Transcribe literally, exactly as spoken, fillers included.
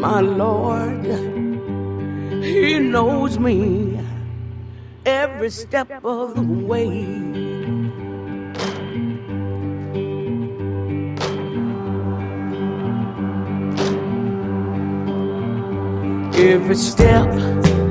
my Lord, He knows me every step of the way. Every step